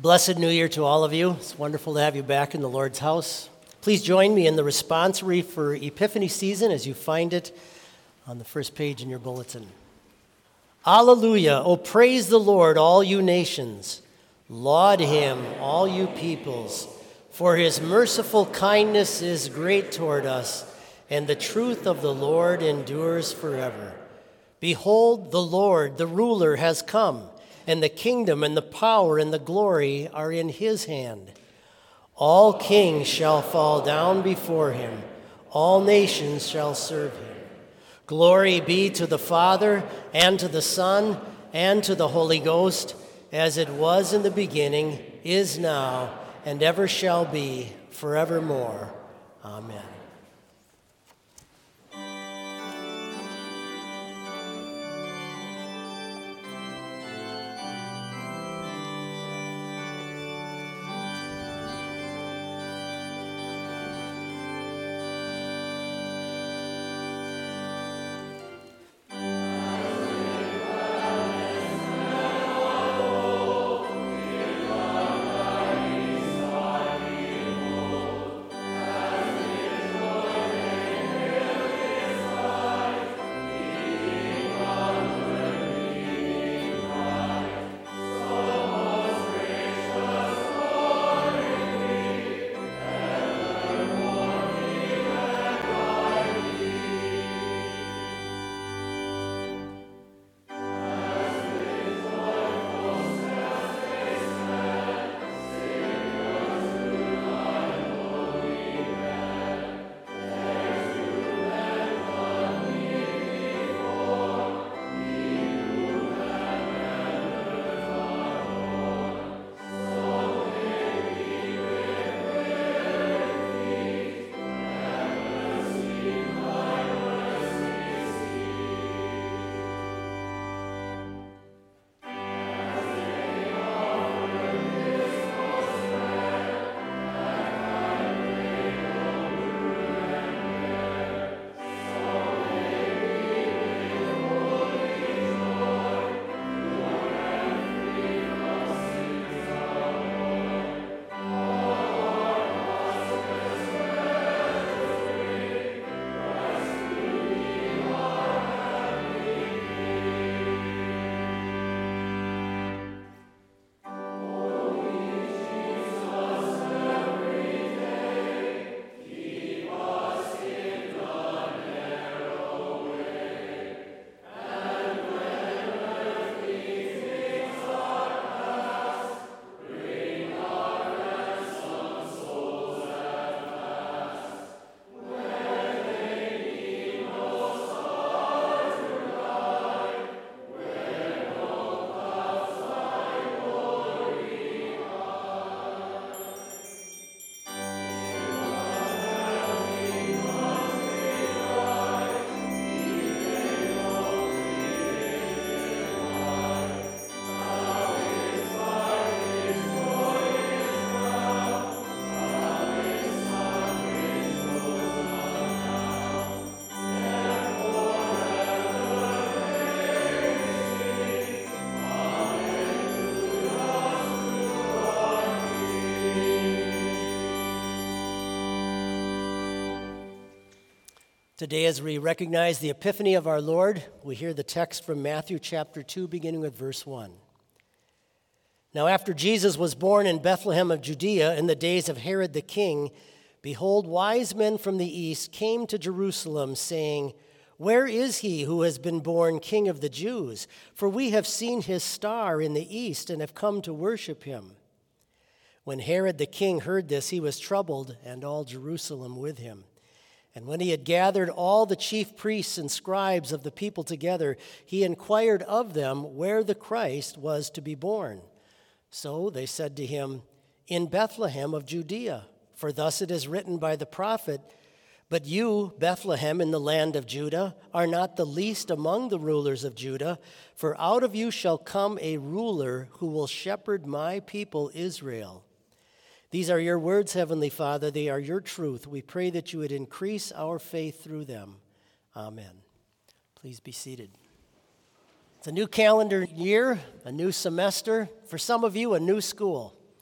Blessed New Year to all of you. It's wonderful to have you back in the Lord's house. Please join me in the responsory for Epiphany season as you find it on the first page in your bulletin. Alleluia! O praise the Lord, all you nations. Laud him, all you peoples. For his merciful kindness is great toward us, and the truth of the Lord endures forever. Behold, the Lord, the ruler, has come, and the kingdom and the power and the glory are in his hand. All kings shall fall down before him. All nations shall serve him. Glory be to the Father, and to the Son, and to the Holy Ghost, as it was in the beginning, is now, and ever shall be, forevermore. Amen. Today, as we recognize the Epiphany of our Lord, we hear the text from Matthew chapter 2, beginning with verse 1. Now, after Jesus was born in Bethlehem of Judea in the days of Herod the king, behold, wise men from the east came to Jerusalem, saying, "Where is he who has been born King of the Jews? For we have seen his star in the east and have come to worship him." When Herod the king heard this, he was troubled, and all Jerusalem with him. And when he had gathered all the chief priests and scribes of the people together, he inquired of them where the Christ was to be born. So they said to him, "In Bethlehem of Judea, for thus it is written by the prophet, 'But you, Bethlehem in the land of Judah, are not the least among the rulers of Judah, for out of you shall come a ruler who will shepherd my people Israel.' These are your words, Heavenly Father. They are your truth. We pray that you would increase our faith through them. Amen." Please be seated. It's a new calendar year, a new semester. For some of you, a new school.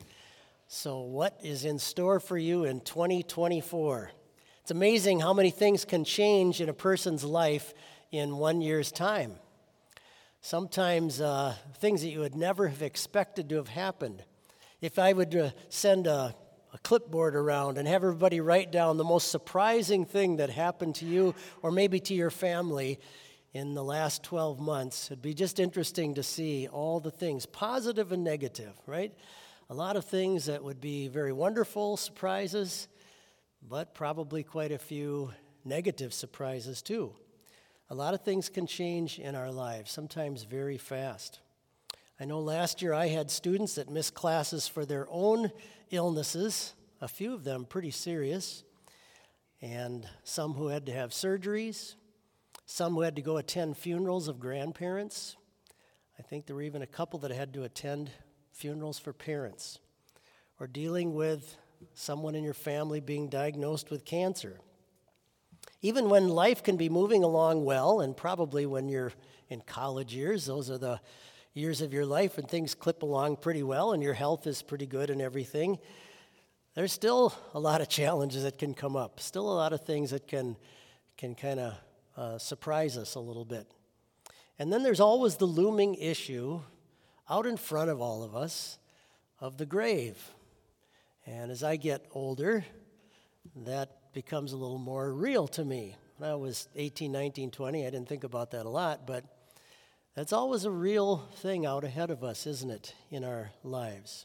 So, what is in store for you in 2024? It's amazing how many things can change in a person's life in 1 year's time. Sometimes things that you would never have expected to have happened. If I would send a clipboard around and have everybody write down the most surprising thing that happened to you or maybe to your family in the last 12 months, it'd be just interesting to see all the things, positive and negative, right? A lot of things that would be very wonderful surprises, but probably quite a few negative surprises too. A lot of things can change in our lives, sometimes very fast. I know last year I had students that missed classes for their own illnesses, a few of them pretty serious, and some who had to have surgeries, some who had to go attend funerals of grandparents. I think there were even a couple that had to attend funerals for parents, or dealing with someone in your family being diagnosed with cancer. Even when life can be moving along well, and probably when you're in college years, those are the years of your life and things clip along pretty well and your health is pretty good and everything, there's still a lot of challenges that can come up, still a lot of things that can kind of surprise us a little bit. And then there's always the looming issue out in front of all of us of the grave. And as I get older, that becomes a little more real to me. When I was 18, 19, 20, I didn't think about that a lot, but that's always a real thing out ahead of us, isn't it, in our lives?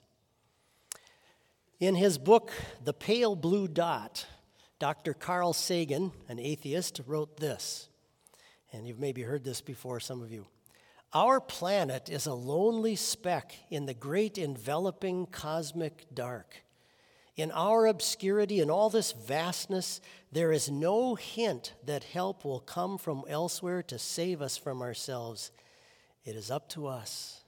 In his book, The Pale Blue Dot, Dr. Carl Sagan, an atheist, wrote this, and you've maybe heard this before, some of you. Our planet is a lonely speck in the great enveloping cosmic dark. In our obscurity and all this vastness, there is no hint that help will come from elsewhere to save us from ourselves. It is up to us.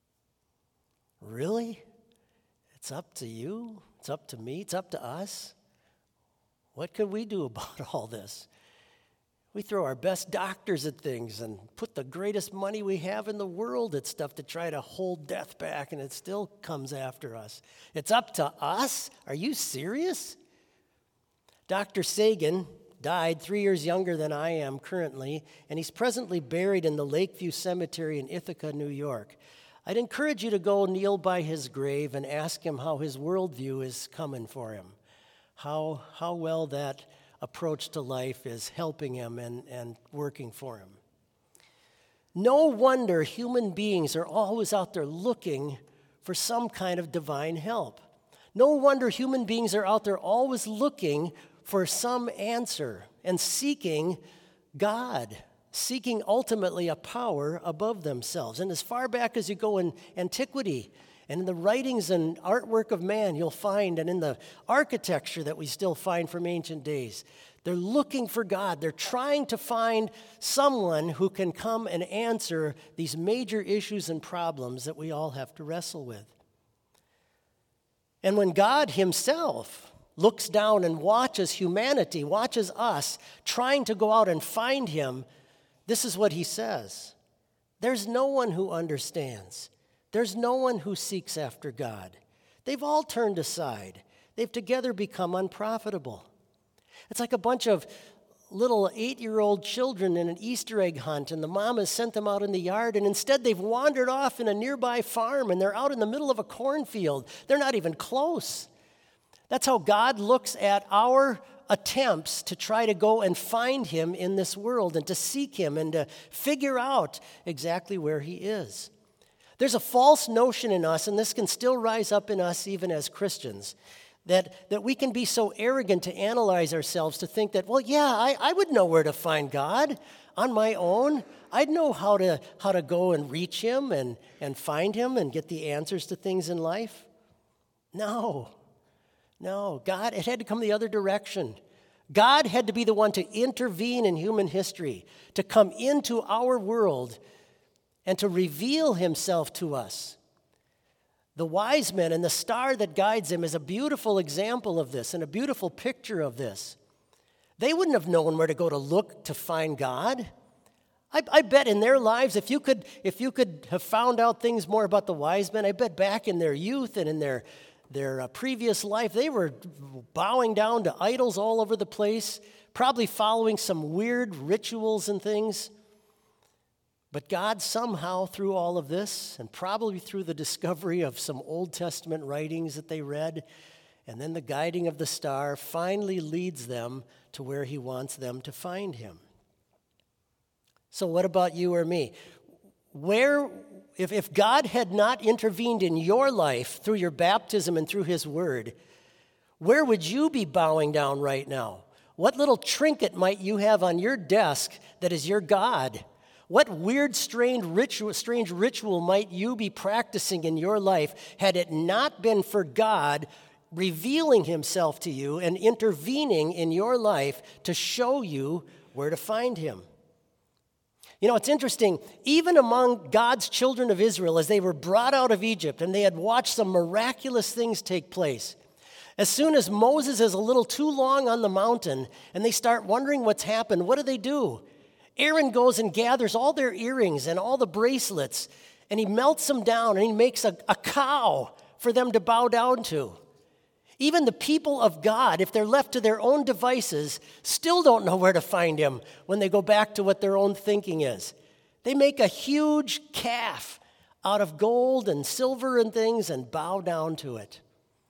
Really? It's up to you? It's up to me? It's up to us? What could we do about all this? We throw our best doctors at things and put the greatest money we have in the world at stuff to try to hold death back, and it still comes after us. It's up to us? Are you serious? Dr. Sagan died 3 years younger than I am currently, and he's presently buried in the Lakeview Cemetery in Ithaca, New York. I'd encourage you to go kneel by his grave and ask him how his worldview is coming for him, how well that approach to life is helping him and working for him. No wonder human beings are always out there looking for some kind of divine help. No wonder human beings are out there always looking for some answer and seeking God, seeking ultimately a power above themselves. And as far back as you go in antiquity, and in the writings and artwork of man, you'll find, and in the architecture that we still find from ancient days, they're looking for God. They're trying to find someone who can come and answer these major issues and problems that we all have to wrestle with. And when God himself looks down and watches humanity, watches us trying to go out and find him, this is what he says. There's no one who understands. There's no one who seeks after God. They've all turned aside. They've together become unprofitable. It's like a bunch of little 8-year-old children in an Easter egg hunt, and the mom has sent them out in the yard, and instead they've wandered off in a nearby farm, and they're out in the middle of a cornfield. They're not even close. That's how God looks at our attempts to try to go and find him in this world and to seek him and to figure out exactly where he is. There's a false notion in us, and this can still rise up in us even as Christians, that we can be so arrogant to analyze ourselves, to think that, well, yeah, I would know where to find God on my own. I'd know how to go and reach him and find him and get the answers to things in life. No, God, it had to come the other direction. God had to be the one to intervene in human history, to come into our world and to reveal himself to us. The wise men and the star that guides them is a beautiful example of this and a beautiful picture of this. They wouldn't have known where to go to look to find God. I bet in their lives, if you could have found out things more about the wise men, I bet back in their youth and in their their previous life. They were bowing down to idols all over the place, probably following some weird rituals and things. But God somehow, through all of this, and probably through the discovery of some Old Testament writings that they read, and then the guiding of the star, finally leads them to where he wants them to find him. So what about you or me? If God had not intervened in your life through your baptism and through his word, where would you be bowing down right now? What little trinket might you have on your desk that is your God? What weird, strange ritual might you be practicing in your life had it not been for God revealing himself to you and intervening in your life to show you where to find him? You know, it's interesting, even among God's children of Israel, as they were brought out of Egypt and they had watched some miraculous things take place, as soon as Moses is a little too long on the mountain and they start wondering what's happened, what do? Aaron goes and gathers all their earrings and all the bracelets, and he melts them down, and he makes a cow for them to bow down to. Even the people of God, if they're left to their own devices, still don't know where to find him when they go back to what their own thinking is. They make a huge calf out of gold and silver and things and bow down to it.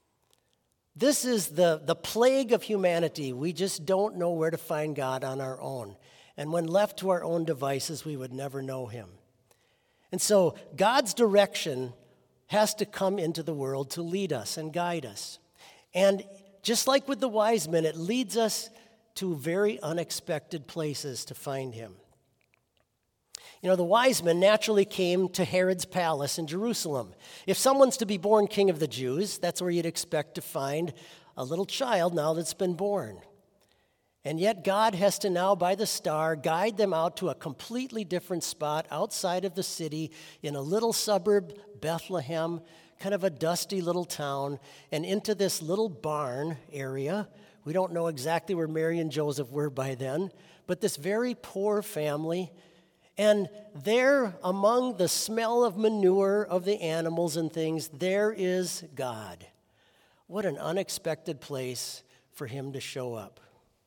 This is the plague of humanity. We just don't know where to find God on our own. And when left to our own devices, we would never know him. And so God's direction has to come into the world to lead us and guide us. And just like with the wise men, it leads us to very unexpected places to find him. You know, the wise men naturally came to Herod's palace in Jerusalem. If someone's to be born king of the Jews, that's where you'd expect to find a little child now that's been born. And yet God has to now, by the star, guide them out to a completely different spot outside of the city in a little suburb, Bethlehem, kind of a dusty little town, and into this little barn area. We don't know exactly where Mary and Joseph were by then, but this very poor family. And there, among the smell of manure of the animals and things, there is God. What an unexpected place for him to show up.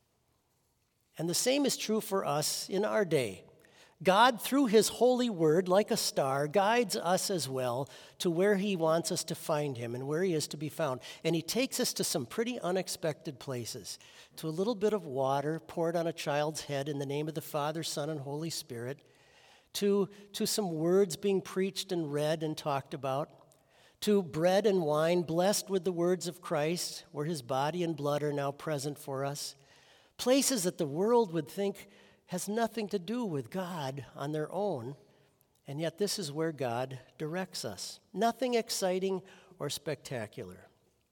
And the same is true for us in our day. God, through his holy word, like a star, guides us as well to where he wants us to find him and where he is to be found. And he takes us to some pretty unexpected places, to a little bit of water poured on a child's head in the name of the Father, Son, and Holy Spirit, to some words being preached and read and talked about, to bread and wine blessed with the words of Christ, where his body and blood are now present for us. Places that the world would think has nothing to do with God on their own, and yet this is where God directs us. Nothing exciting or spectacular.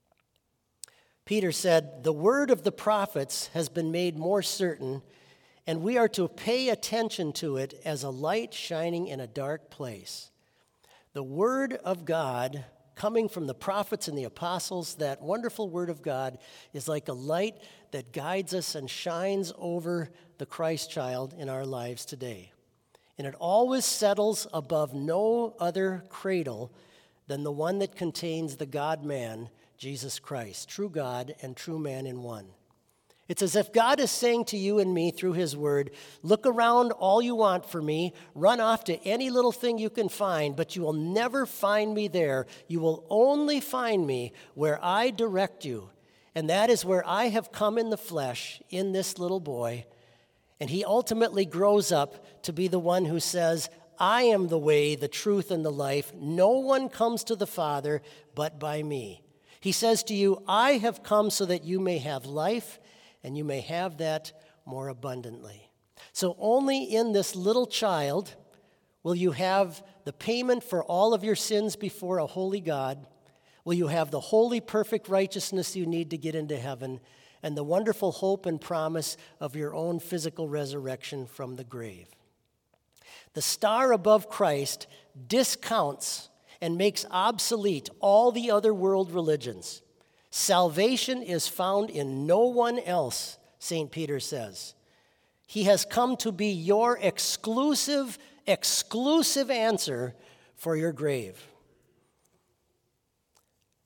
Peter said, "The word of the prophets has been made more certain, and we are to pay attention to it as a light shining in a dark place." The word of God coming from the prophets and the apostles, that wonderful word of God is like a light that guides us and shines over the Christ child in our lives today. And it always settles above no other cradle than the one that contains the God-man, Jesus Christ, true God and true man in one. It's as if God is saying to you and me through his word, look around all you want for me, run off to any little thing you can find, but you will never find me there. You will only find me where I direct you. And that is where I have come in the flesh, in this little boy. And he ultimately grows up to be the one who says, I am the way, the truth, and the life. No one comes to the Father but by me. He says to you, I have come so that you may have life, and you may have that more abundantly. So only in this little child will you have the payment for all of your sins before a holy God, will you have the holy, perfect righteousness you need to get into heaven, and the wonderful hope and promise of your own physical resurrection from the grave. The star above Christ discounts and makes obsolete all the other world religions. Salvation is found in no one else, St. Peter says. He has come to be your exclusive answer for your grave.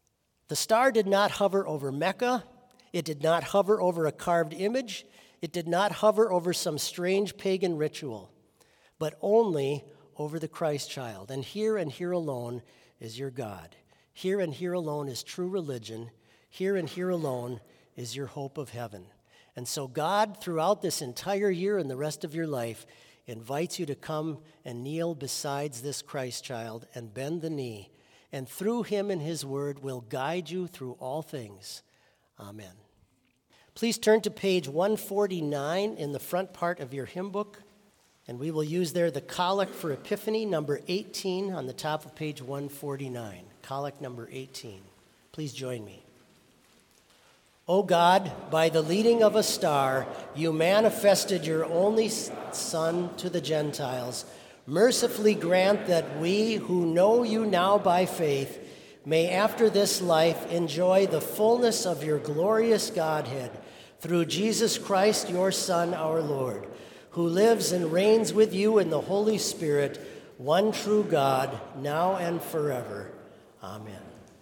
The star did not hover over Mecca. It did not hover over a carved image. It did not hover over some strange pagan ritual, but only over the Christ child. And here alone is your God. Here and here alone is true religion. Here and here alone is your hope of heaven. And so God, throughout this entire year and the rest of your life, invites you to come and kneel beside this Christ child and bend the knee. And through him and his word will guide you through all things. Amen. Please turn to page 149 in the front part of your hymn book. And we will use there the Collect for Epiphany, number 18, on the top of page 149. Collect number 18. Please join me. O God, by the leading of a star, you manifested your only Son to the Gentiles. Mercifully grant that we who know you now by faith may after this life enjoy the fullness of your glorious Godhead through Jesus Christ, your Son, our Lord, who lives and reigns with you in the Holy Spirit, one true God, now and forever. Amen.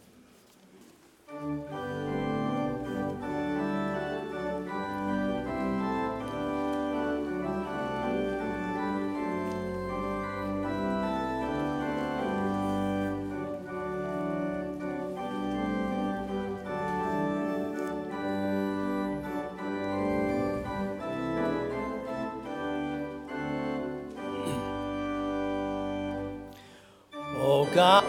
O God,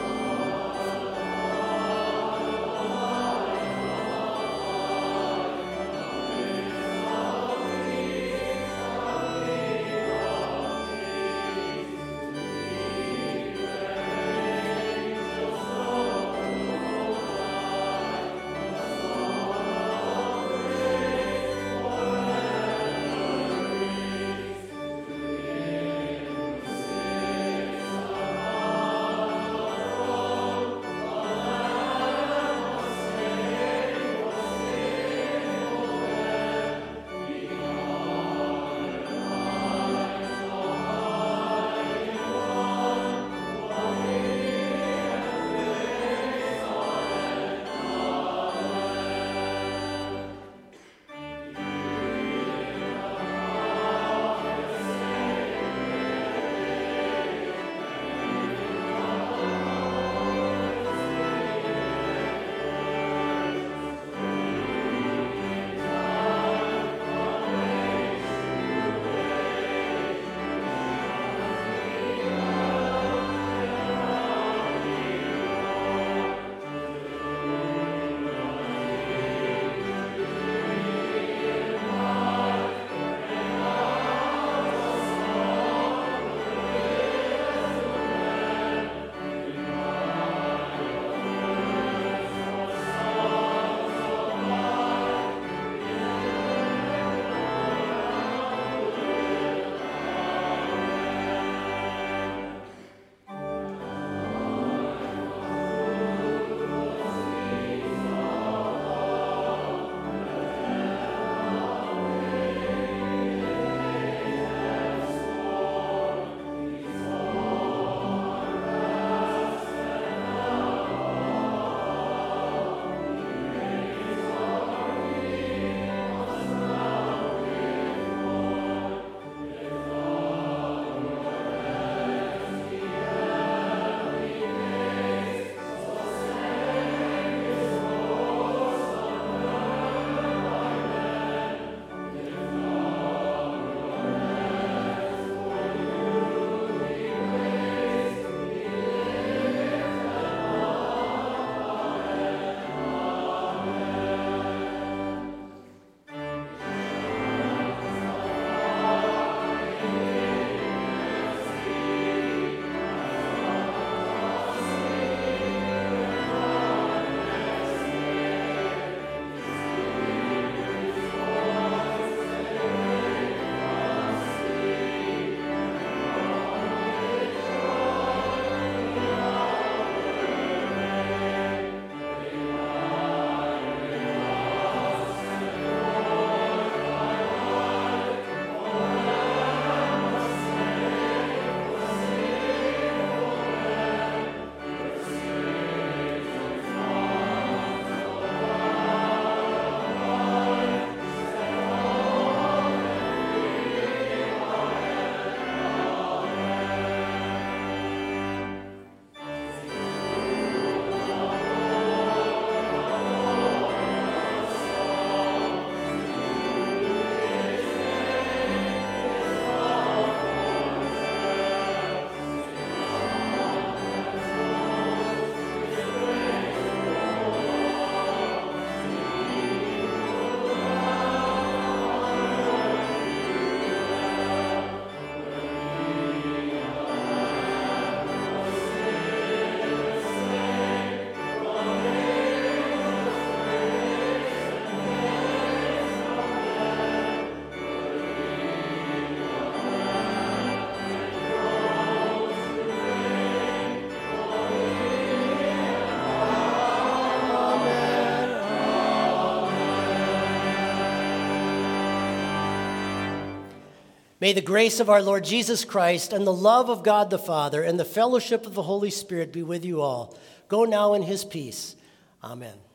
May the grace of our Lord Jesus Christ and the love of God the Father and the fellowship of the Holy Spirit be with you all. Go now in his peace. Amen.